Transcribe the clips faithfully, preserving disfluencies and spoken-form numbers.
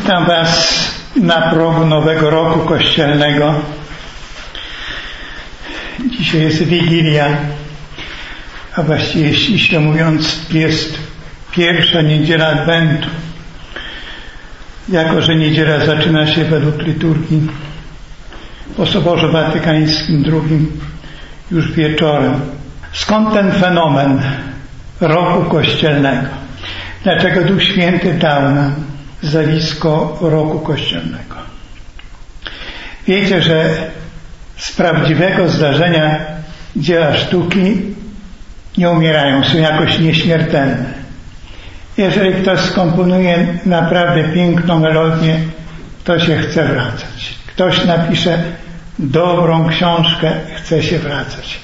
Witam Was na progu nowego roku kościelnego. Dzisiaj jest Wigilia, a właściwie ściśle mówiąc jest pierwsza niedziela Adwentu. Jako że niedziela zaczyna się według liturgii po Soborze Watykańskim drugim już wieczorem. Skąd ten fenomen roku kościelnego? Dlaczego Duch Święty dał nam zjawisko roku kościelnego? Wiecie, że z prawdziwego zdarzenia dzieła sztuki nie umierają, są jakoś nieśmiertelne. Jeżeli ktoś skomponuje naprawdę piękną melodię, to się chce wracać. Ktoś napisze dobrą książkę, chce się wracać.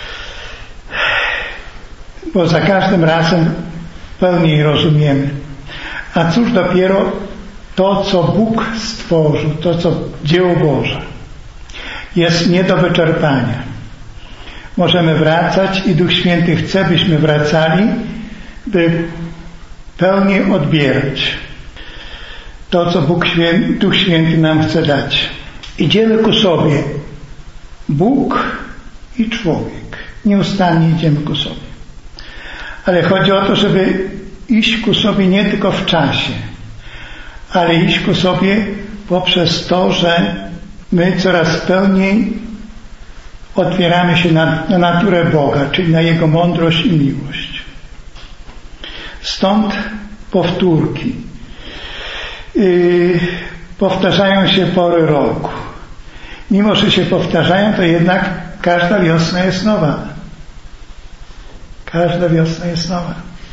Bo za każdym razem pełniej rozumiemy. A cóż dopiero to, co Bóg stworzył, to, co dzieło Boże, jest nie do wyczerpania. Możemy wracać i Duch Święty chce, byśmy wracali, by pełniej odbierać to, co Bóg Święty, Duch Święty nam chce dać. Idziemy ku sobie. Bóg i człowiek. Nieustannie idziemy ku sobie. Ale chodzi o to, żeby iść ku sobie nie tylko w czasie, ale iść ku sobie poprzez to, że my coraz pełniej otwieramy się na, na naturę Boga, czyli na Jego mądrość i miłość. Stąd powtórki. Yy, powtarzają się pory roku. Mimo że się powtarzają, to jednak każda wiosna jest nowa. Każda wiosna jest nowa.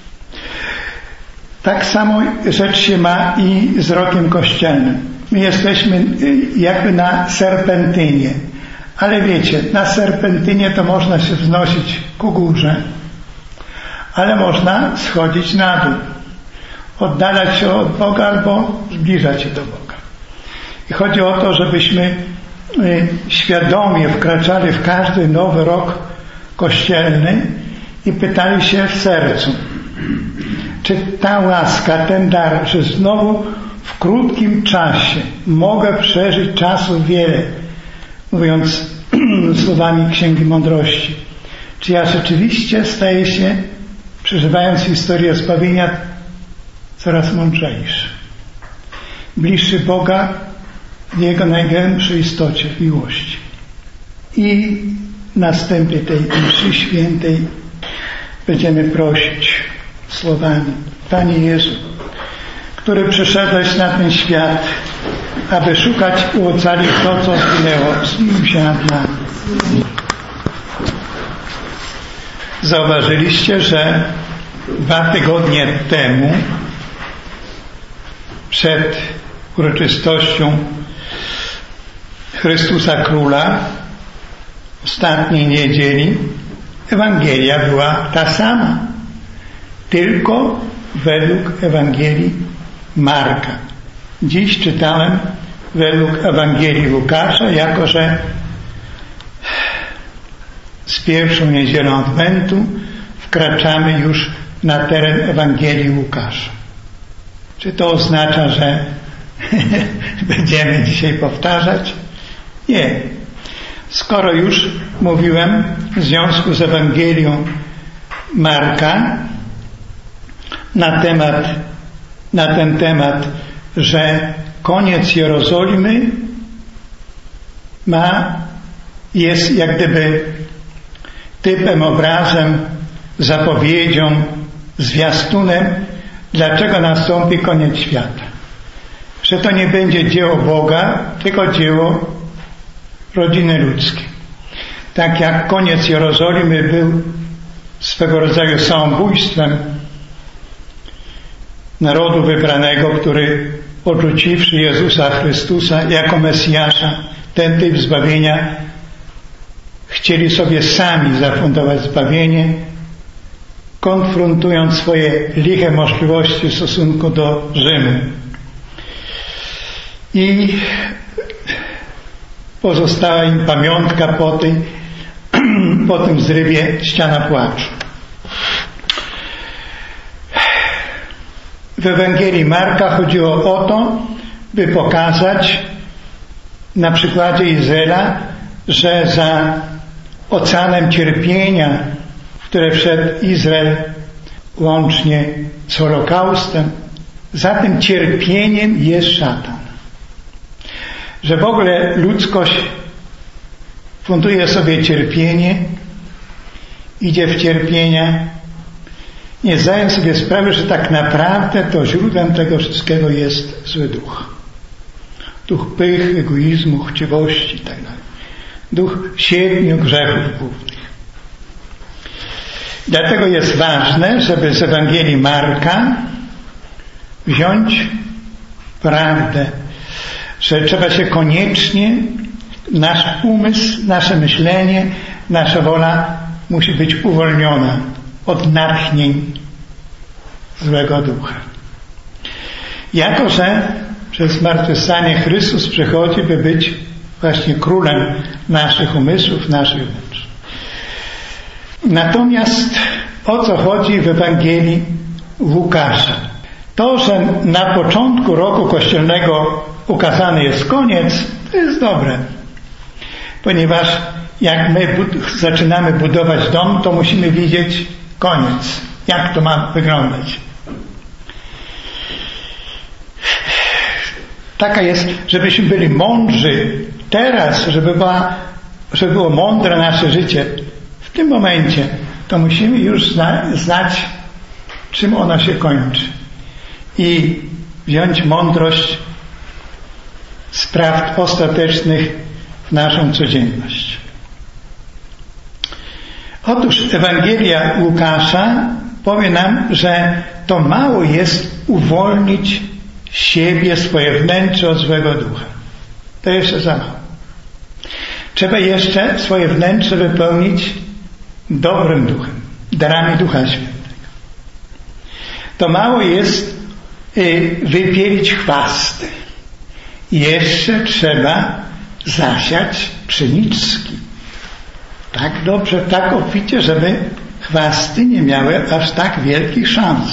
Tak samo rzecz się ma i z rokiem kościelnym. My jesteśmy jakby na serpentynie. Ale wiecie, na serpentynie to można się wznosić ku górze, ale można schodzić na dół. Oddalać się od Boga albo zbliżać się do Boga. I chodzi o to, żebyśmy świadomie wkraczali w każdy nowy rok kościelny i pytali się w sercu, czy ta łaska, ten dar, że znowu w krótkim czasie mogę przeżyć czasu wiele, mówiąc słowami Księgi Mądrości. Czy ja rzeczywiście staję się, przeżywając historię zbawienia, coraz mądrzejszy, bliższy Boga w Jego najgłębszej istocie, w miłości. I następnie tej mszy świętej będziemy prosić słowami: Panie Jezu, który przyszedłeś na ten świat, aby szukać i ocalić to, co zginęło, zmiłuj się nad nami. Zauważyliście, że dwa tygodnie temu, przed uroczystością Chrystusa Króla, ostatniej niedzieli, Ewangelia była ta sama, tylko według Ewangelii Marka. Dziś czytałem według Ewangelii Łukasza, jako że z pierwszą niedzielą Adwentu wkraczamy już na teren Ewangelii Łukasza. Czy to oznacza, że będziemy dzisiaj powtarzać? Nie. Skoro już mówiłem w związku z Ewangelią Marka na temat, na ten temat, że koniec Jerozolimy ma, jest jak gdyby typem, obrazem, zapowiedzią, zwiastunem, dlaczego nastąpi koniec świata. Że to nie będzie dzieło Boga, tylko dzieło rodziny ludzkiej. Tak jak koniec Jerozolimy był swego rodzaju samobójstwem narodu wybranego, który odrzuciwszy Jezusa Chrystusa jako Mesjasza, ten typ zbawienia, chcieli sobie sami zafundować zbawienie, konfrontując swoje liche możliwości w stosunku do Rzymu. I pozostała im pamiątka po, tej, po tym zrywie ściana płaczu. W Ewangelii Marka chodziło o to, by pokazać na przykładzie Izraela, że za oceanem cierpienia, w które wszedł Izrael łącznie z Holokaustem, za tym cierpieniem jest szatan. Że w ogóle ludzkość funduje sobie cierpienie, idzie w cierpienia, nie zdają sobie sprawy, że tak naprawdę to źródłem tego wszystkiego jest zły duch. Duch pych, egoizmu, chciwości itd. Duch siedmiu grzechów głównych. Dlatego jest ważne, żeby z Ewangelii Marka wziąć prawdę, że trzeba się koniecznie, nasz umysł, nasze myślenie, nasza wola musi być uwolniona od natchnień złego ducha. Jako że przez zmartwychwstanie Chrystus przychodzi, by być właśnie królem naszych umysłów, naszych wnętrz. Natomiast o co chodzi w Ewangelii Łukasza? To, że na początku roku kościelnego ukazany jest koniec, to jest dobre. Ponieważ jak my bud- zaczynamy budować dom, to musimy widzieć koniec. Jak to ma wyglądać? Taka jest, żebyśmy byli mądrzy teraz, żeby, była, żeby było mądre nasze życie. W tym momencie to musimy już zna, znać, czym ono się kończy. I wziąć mądrość z prawd ostatecznych w naszą codzienność. Otóż Ewangelia Łukasza powie nam, że to mało jest uwolnić siebie, swoje wnętrze od złego ducha. To jeszcze za mało. Trzeba jeszcze swoje wnętrze wypełnić dobrym duchem, darami Ducha Świętego. To mało jest y, wypielić chwasty. Jeszcze trzeba zasiać pszeniczki. Tak dobrze, tak obficie, żeby chwasty nie miały aż tak wielkich szans.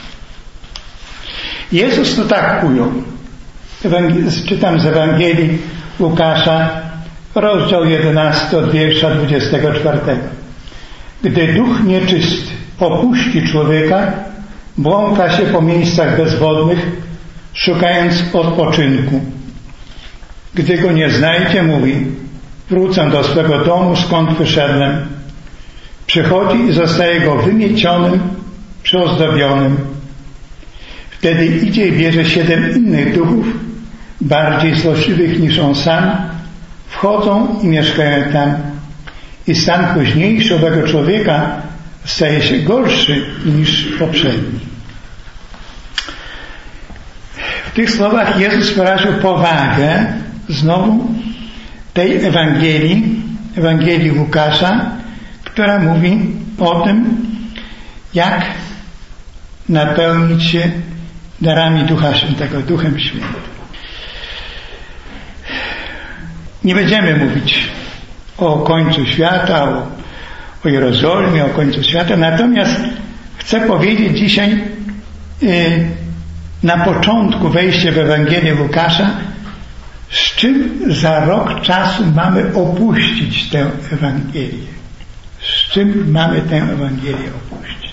Jezus to tak ujął. Czytam z Ewangelii Łukasza, rozdział jedenasty od wiersza dwudziestego czwartego. Gdy duch nieczysty opuści człowieka, błąka się po miejscach bezwodnych, szukając odpoczynku. Gdy go nie znajdzie, mówi: wrócę do swego domu, skąd wyszedłem. Przychodzi i zostaje go wymiecionym, przyozdobionym. Wtedy idzie i bierze siedem innych duchów, bardziej złośliwych niż on sam, wchodzą i mieszkają tam. I stan późniejszy owego człowieka staje się gorszy niż poprzedni. W tych słowach Jezus wyraził powagę znowu tej Ewangelii, Ewangelii Łukasza, która mówi o tym, jak napełnić się darami Ducha Świętego, Duchem Świętym. Nie będziemy mówić o końcu świata, o, o Jerozolimie, o końcu świata, natomiast chcę powiedzieć dzisiaj yy, na początku wejścia w Ewangelię Łukasza, z czym za rok czasu mamy opuścić tę Ewangelię. Z czym mamy tę Ewangelię opuścić.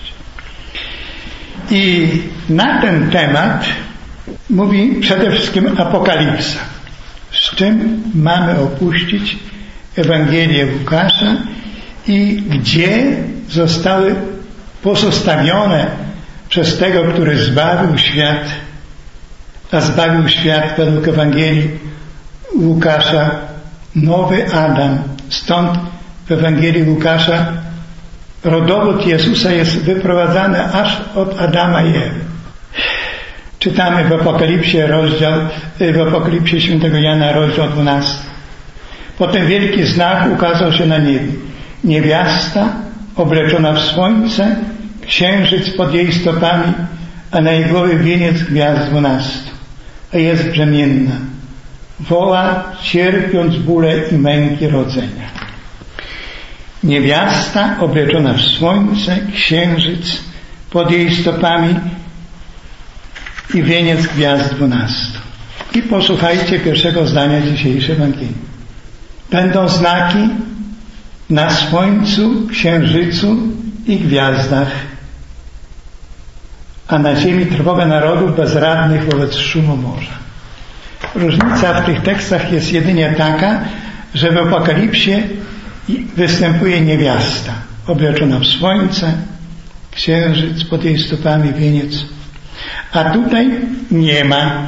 I na ten temat mówi przede wszystkim Apokalipsa. Z czym mamy opuścić Ewangelię Łukasza i gdzie zostały pozostawione przez tego, który zbawił świat, a zbawił świat według Ewangelii Łukasza nowy Adam. Stąd w Ewangelii Łukasza rodowód Jezusa jest wyprowadzany aż od Adama i Ewy. Czytamy w Apokalipsie rozdział, w Apokalipsie świętego Jana rozdział dwunasty. Potem wielki znak ukazał się na niebie. Niewiasta obleczona w słońce, księżyc pod jej stopami, a na jej głowie wieniec gwiazd dwunastu. A jest brzemienna. Woła, cierpiąc bóle i męki rodzenia. Niewiasta obleczona w słońce, księżyc pod jej stopami i wieniec gwiazd dwunastu. I posłuchajcie pierwszego zdania dzisiejszej Ewangelii. Będą znaki na słońcu, księżycu i gwiazdach, a na ziemi trwoga narodów bezradnych wobec szumu morza. Różnica w tych tekstach jest jedynie taka, że w Apokalipsie występuje niewiasta, obleczona w słońce, księżyc, pod jej stopami wieniec, a tutaj nie ma.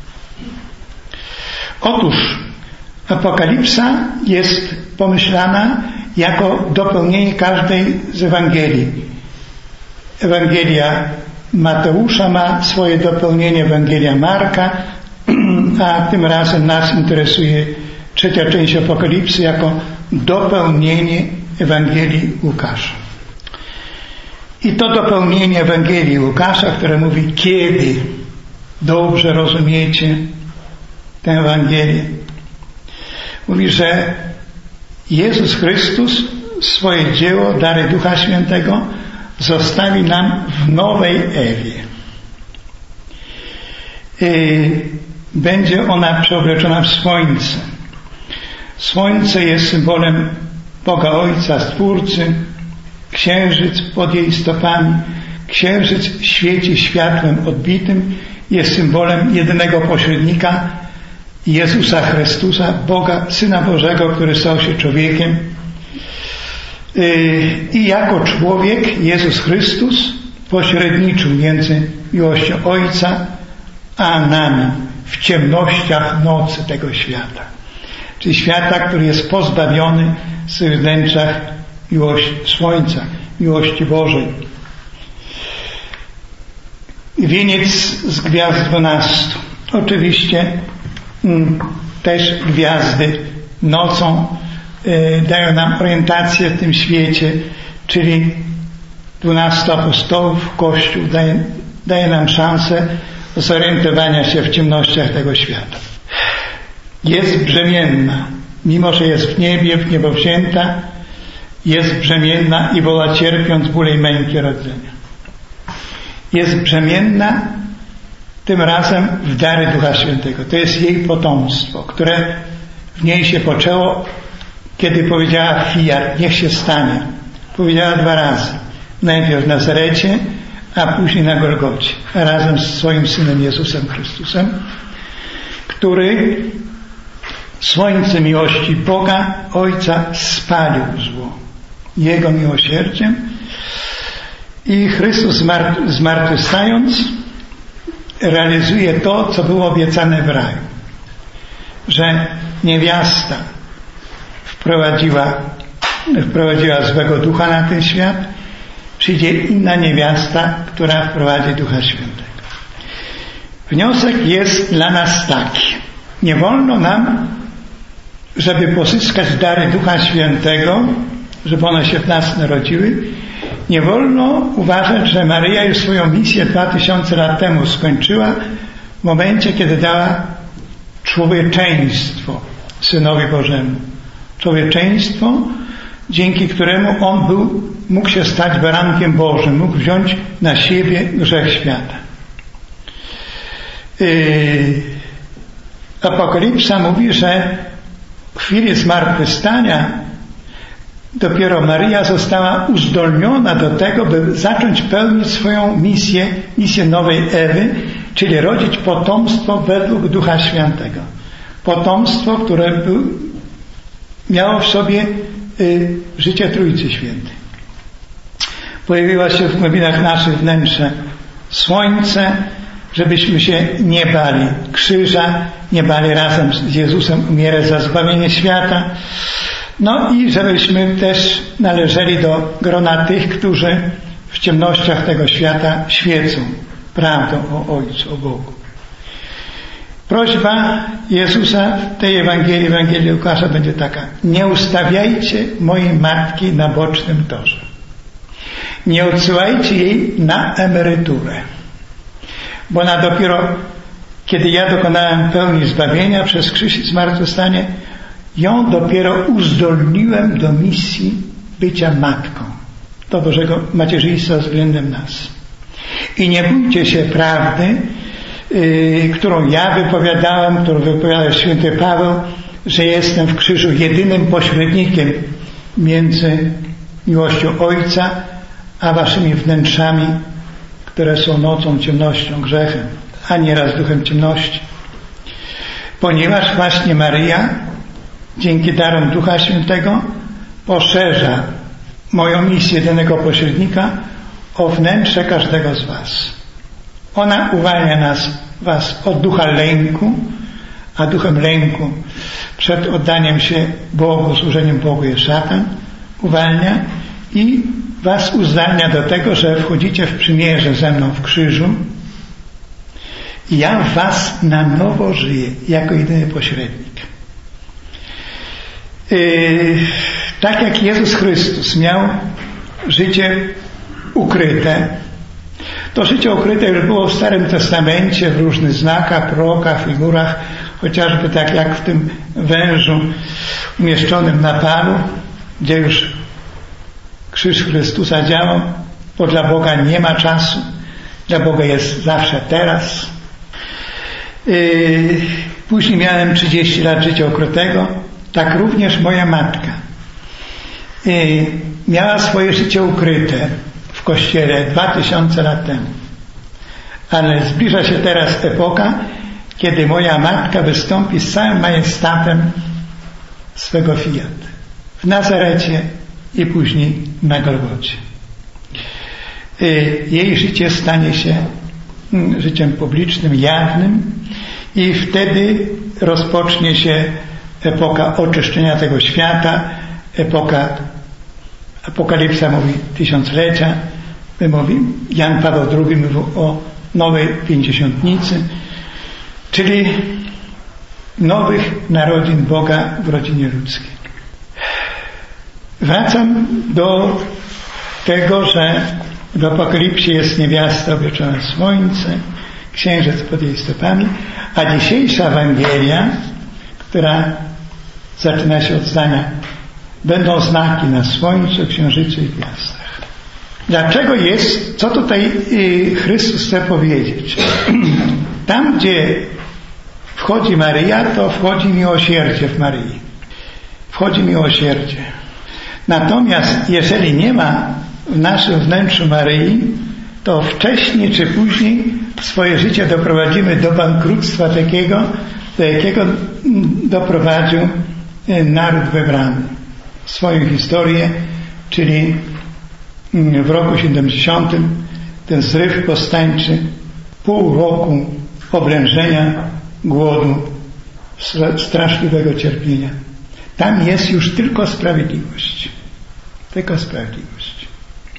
Otóż Apokalipsa jest pomyślana jako dopełnienie każdej z Ewangelii. Ewangelia Mateusza ma swoje dopełnienie, Ewangelia Marka, a tym razem nas interesuje trzecia część Apokalipsy jako dopełnienie Ewangelii Łukasza. I to dopełnienie Ewangelii Łukasza, które mówi, kiedy dobrze rozumiecie tę Ewangelię, mówi, że Jezus Chrystus swoje dzieło, dary Ducha Świętego zostawi nam w nowej Ewie. Będzie ona przeobleczona w słońce. Słońce jest symbolem Boga Ojca, Stwórcy. Księżyc pod jej stopami. Księżyc świeci światłem odbitym. Jest symbolem jedynego pośrednika, Jezusa Chrystusa, Boga, Syna Bożego, który stał się człowiekiem. I jako człowiek Jezus Chrystus pośredniczył między miłością Ojca a nami w ciemnościach nocy tego świata. Czyli świata, który jest pozbawiony w swych wnętrzach miłości, słońca, miłości Bożej. Wieniec z gwiazd dwunastu. Oczywiście mm, też gwiazdy nocą y, dają nam orientację w tym świecie, czyli dwunastu apostołów, Kościół daje, daje nam szansę zorientowania się w ciemnościach tego świata. Jest brzemienna, mimo że jest w niebie, w niebo wzięta, jest brzemienna i woła cierpiąc bóle i męki rodzenia. Jest brzemienna tym razem w dary Ducha Świętego. To jest jej potomstwo, które w niej się poczęło, kiedy powiedziała fiat, niech się stanie. Powiedziała dwa razy. Najpierw w Nazarecie, a później na Golgocie, razem z swoim Synem Jezusem Chrystusem, który słońce miłości Boga Ojca spalił zło Jego miłosierdziem i Chrystus zmartwychwstając realizuje to, co było obiecane w raju, że niewiasta wprowadziła, wprowadziła złego ducha na ten świat, przyjdzie inna niewiasta, która wprowadzi Ducha Świętego. Wniosek jest dla nas taki. Nie wolno nam, żeby pozyskać dary Ducha Świętego, żeby one się w nas narodziły, nie wolno uważać, że Maryja już swoją misję dwa tysiące lat temu skończyła w momencie, kiedy dała człowieczeństwo Synowi Bożemu. Człowieczeństwo, dzięki któremu On był, mógł się stać barankiem Bożym, mógł wziąć na siebie grzech świata. Yy, Apokalipsa mówi, że w chwili zmartwychwstania dopiero Maryja została uzdolniona do tego, by zacząć pełnić swoją misję, misję nowej Ewy, czyli rodzić potomstwo według Ducha Świętego. Potomstwo, które był, miało w sobie y, życie Trójcy Świętej. Pojawiła się w głębinach naszych wnętrze słońce, żebyśmy się nie bali krzyża, nie bali razem z Jezusem umierać za zbawienie świata. No i żebyśmy też należeli do grona tych, którzy w ciemnościach tego świata świecą prawdą o Ojcu, o Bogu. Prośba Jezusa w tej Ewangelii, Ewangelii Łukasza będzie taka: nie ustawiajcie mojej matki na bocznym torze. Nie odsyłajcie jej na emeryturę. Bo ona dopiero, kiedy ja dokonałem pełni zbawienia przez krzyż i zmartwychwstanie, ją dopiero uzdolniłem do misji bycia matką, do Bożego macierzyństwa względem nas. I nie bójcie się prawdy, yy, którą ja wypowiadałem, którą wypowiadał święty Paweł, że jestem w krzyżu jedynym pośrednikiem między miłością Ojca a waszymi wnętrzami, które są nocą, ciemnością, grzechem, a nieraz duchem ciemności. Ponieważ właśnie Maryja dzięki darom Ducha Świętego poszerza moją misję jedynego pośrednika o wnętrze każdego z was. Ona uwalnia nas, was od ducha lęku, a duchem lęku przed oddaniem się Bogu, służeniem Bogu jest szatan, uwalnia i was uzdalnia do tego, że wchodzicie w przymierze ze mną w krzyżu i ja w was na nowo żyję jako jedyny pośrednik. Yy, tak jak Jezus Chrystus miał życie ukryte, to życie ukryte już było w Starym Testamencie w różnych znakach, prorokach, figurach, chociażby tak jak w tym wężu umieszczonym na palu, gdzie już krzyż Chrystusa działał, bo dla Boga nie ma czasu, dla Boga jest zawsze teraz. Yy, później miałem trzydzieści lat życia ukrytego, tak również moja matka yy, miała swoje życie ukryte w Kościele dwa tysiące lat temu. Ale zbliża się teraz epoka, kiedy moja matka wystąpi z całym majestatem swego fiat w Nazarecie i później na Golgocie. Jej życie stanie się życiem publicznym, jawnym i wtedy rozpocznie się epoka oczyszczenia tego świata, epoka, Apokalipsa mówi tysiąclecia, my mówi, Jan Paweł drugi mówił o nowej pięćdziesiątnicy, czyli nowych narodzin Boga w rodzinie ludzkiej. Wracam do tego, że w Apokalipsie jest niewiasta obliczona słońce, księżyc pod jej stopami, a dzisiejsza Ewangelia, która zaczyna się od zdania: będą znaki na słońcu, księżycu i gwiazdach. Dlaczego jest, co tutaj Chrystus chce powiedzieć? Tam, gdzie wchodzi Maryja, to wchodzi miłosierdzie w Maryi. Wchodzi miłosierdzie. Natomiast jeżeli nie ma w naszym wnętrzu Maryi, to wcześniej czy później swoje życie doprowadzimy do bankructwa takiego, do jakiego doprowadził naród wybrany. Swoją historię, czyli w roku siedemdziesiątym ten zryw powstańczy, pół roku oblężenia, głodu, straszliwego cierpienia. Tam jest już tylko sprawiedliwość. Tylko sprawiedliwość.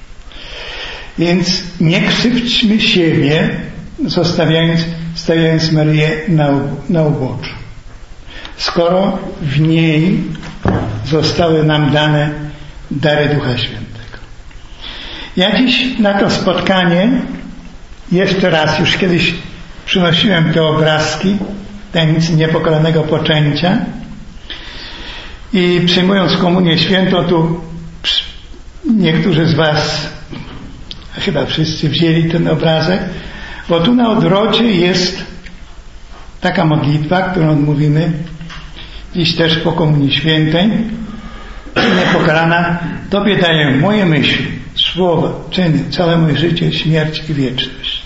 Więc nie krzywdźmy siebie, zostawiając, stawiając Maryję na, na uboczu. Skoro w niej zostały nam dane dary Ducha Świętego. Ja dziś na to spotkanie jeszcze raz, już kiedyś przynosiłem te obrazki tajemnicy niepokalanego poczęcia i przyjmując komunię świętą, tu niektórzy z was, a chyba wszyscy, wzięli ten obrazek, bo tu na odwrocie jest taka modlitwa, którą odmówimy dziś też po komunii świętej. Niepokalana, Tobie daję moje myśli, słowa, czyny, całe moje życie, śmierć i wieczność.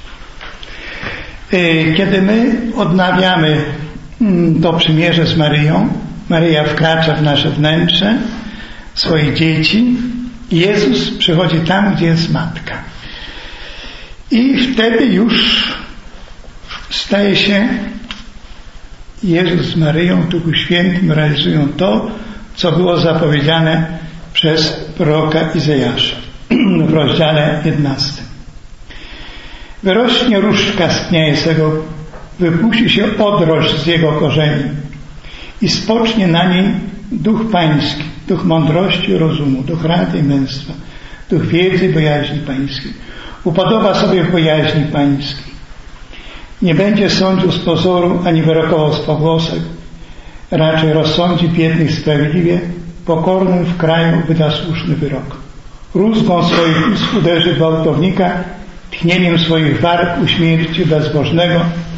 Kiedy my odnawiamy to przymierze z Maryją, Maryja wkracza w nasze wnętrze, swoich dzieci, Jezus przychodzi tam, gdzie jest Matka. I wtedy już staje się Jezus z Maryją, Duchu Świętym realizują to, co było zapowiedziane przez proroka Izajasza w rozdziale jedenastym. Wyrośnie różdżka z pnia Jesego, wypuści się odrość z jego korzeni i spocznie na niej duch pański, duch mądrości i rozumu, duch rady i męstwa, duch wiedzy i bojaźni pańskiej. Upodoba sobie w bojaźni pańskiej. Nie będzie sądził z pozoru, ani wyrokował z pogłosek. Raczej rozsądzi biednych sprawiedliwie, pokornym w kraju wyda słuszny wyrok. Rózgą swoich ust uderzy gwałtownika, tchnieniem swoich warg uśmierci bezbożnego,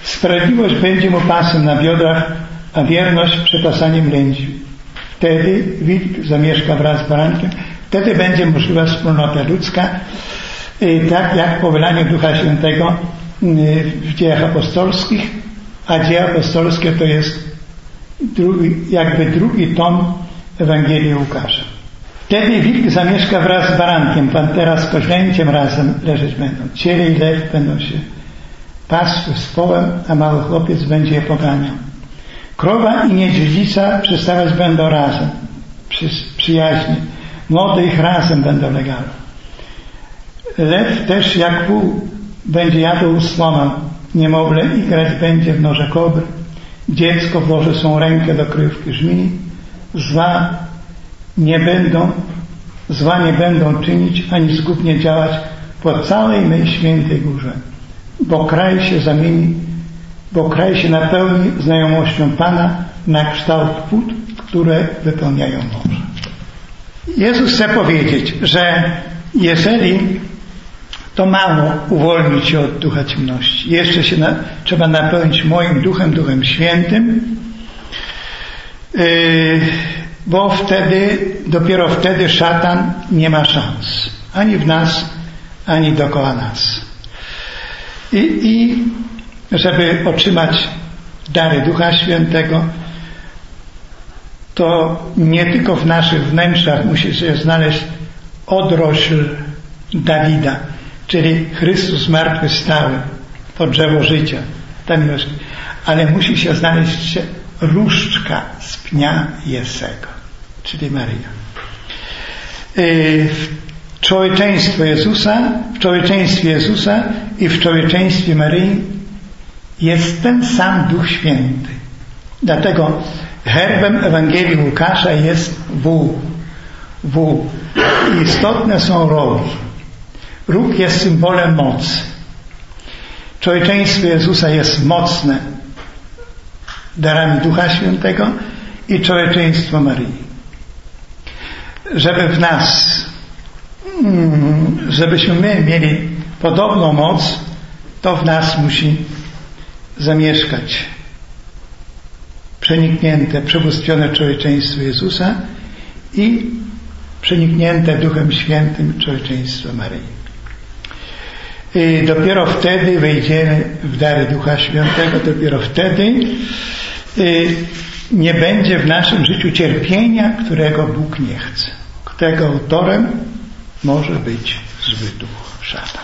Sprawiedliwość będzie mu pasem na biodrach, a wierność przepasaniem lędźwi. Wtedy wilk zamieszka wraz z barankiem, wtedy będzie możliwa wspólnota ludzka, tak jak po wylaniu Ducha Świętego w Dziejach Apostolskich, a Dzieje Apostolskie to jest drugi, jakby drugi tom Ewangelii Łukasza. Wtedy wilk zamieszka wraz z barankiem, pantera z koźlęciem razem leżeć będą. Ciele i lew będą się pasły z połem, a mały chłopiec będzie je poganiał. Krowa i niedźwiedzica przystawać będą razem, przy, przyjaźnie. Młode ich razem będą legały. Lew też jak wół będzie jadł słomę, niemowlę i grać będzie w noże kobry. Dziecko włoży swą rękę do kryjówki żmii. Zła nie będą, zła nie będą czynić, ani zgubnie działać po całej mej świętej górze. Bo kraj się zamieni, bo kraj się napełni znajomością Pana na kształt wód, które wypełniają morze. Jezus chce powiedzieć, że jeżeli to mało uwolnić się od ducha ciemności, jeszcze się na, trzeba napełnić moim duchem, Duchem Świętym, yy, bo wtedy, dopiero wtedy szatan nie ma szans. Ani w nas, ani dookoła nas. I, i żeby otrzymać dary Ducha Świętego, to nie tylko w naszych wnętrzach musi się znaleźć odrośl Dawida, czyli Chrystus zmartwychwstały, to drzewo życia, ta miłość, ale musi się znaleźć się różdżka z pnia Jesego, czyli Maryja. W człowieczeństwo Jezusa, w człowieczeństwie Jezusa i w człowieczeństwie Maryi jest ten sam Duch Święty. Dlatego herbem Ewangelii Łukasza jest wół. Wół. Istotne są rogi. Róg jest symbolem mocy. Człowieczeństwo Jezusa jest mocne darami Ducha Świętego i człowieczeństwo Maryi. Żeby w nas, żebyśmy my mieli podobną moc, to w nas musi zamieszkać przeniknięte, przebóstwione człowieczeństwo Jezusa i przeniknięte Duchem Świętym człowieczeństwo Maryi. I dopiero wtedy wejdziemy w dary Ducha Świętego, dopiero wtedy nie będzie w naszym życiu cierpienia, którego Bóg nie chce. Którego autorem może być zły duch, szatan.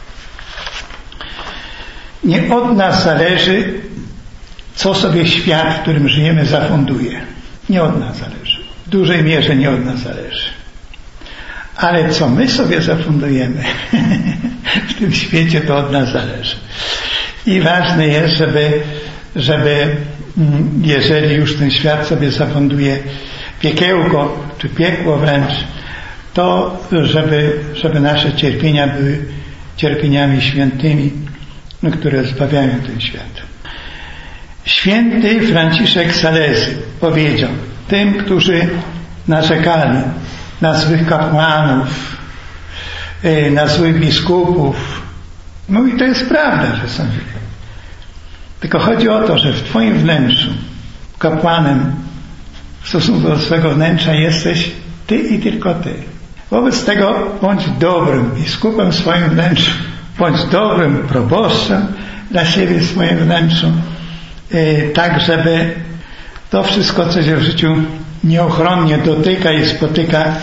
Nie od nas zależy, co sobie świat, w którym żyjemy, zafunduje. Nie od nas zależy. W dużej mierze nie od nas zależy. Ale co my sobie zafundujemy w tym świecie, to od nas zależy. I ważne jest, żeby, żeby jeżeli już ten świat sobie zafunduje piekiełko, czy piekło wręcz, to żeby, żeby nasze cierpienia były cierpieniami świętymi, które zbawiają ten świat. Święty Franciszek Salesy powiedział tym, którzy narzekali na złych kapłanów, na złych biskupów. No i to jest prawda, że są źli. Tylko chodzi o to, że w twoim wnętrzu kapłanem w stosunku do swego wnętrza jesteś ty i tylko ty. Wobec tego bądź dobrym biskupem w swoim wnętrzu, bądź dobrym proboszczem dla siebie w swoim wnętrzu, tak żeby to wszystko, co się w życiu nieuchronnie dotyka i spotyka,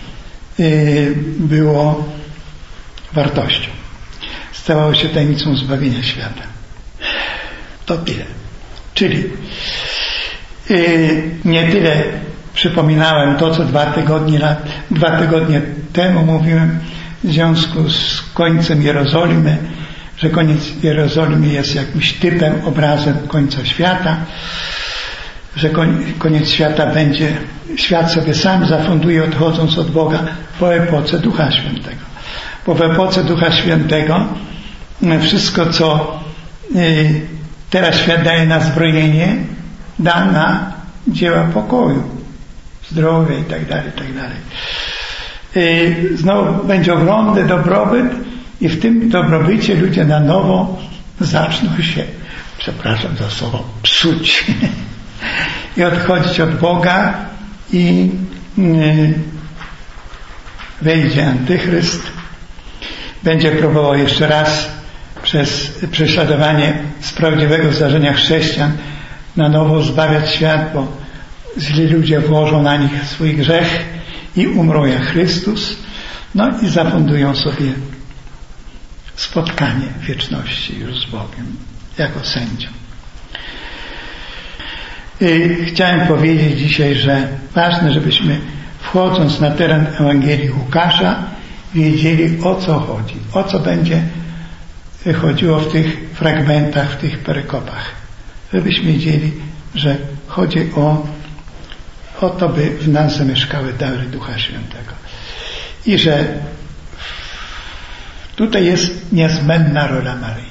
było wartością. Stawało się tajemnicą zbawienia świata. To tyle. Czyli nie tyle przypominałem to, co dwa tygodnie, dwa tygodnie temu mówiłem w związku z końcem Jerozolimy, że koniec Jerozolimy jest jakimś typem, obrazem końca świata, że koniec świata będzie, świat sobie sam zafunduje, odchodząc od Boga po epoce Ducha Świętego. Bo w epoce Ducha Świętego wszystko, co teraz świat daje na zbrojenie, da na dzieła pokoju, zdrowia i tak dalej, i tak dalej. Znowu będzie ogromny dobrobyt i w tym dobrobycie ludzie na nowo zaczną się przepraszam za słowo, psuć i odchodzić od Boga i yy, wejdzie Antychryst, będzie próbował jeszcze raz przez prześladowanie z prawdziwego zdarzenia chrześcijan na nowo zbawiać świat, bo źli ludzie włożą na nich swój grzech i umrą jak Chrystus, no i zafundują sobie spotkanie w wieczności już z Bogiem jako sędzią. I chciałem powiedzieć dzisiaj, że ważne, żebyśmy wchodząc na teren Ewangelii Łukasza wiedzieli, o co chodzi, o co będzie chodziło w tych fragmentach, w tych perykopach. Żebyśmy wiedzieli, że chodzi o, o to, by w nas zamieszkały dary Ducha Świętego. I że tutaj jest niezbędna rola Maryi.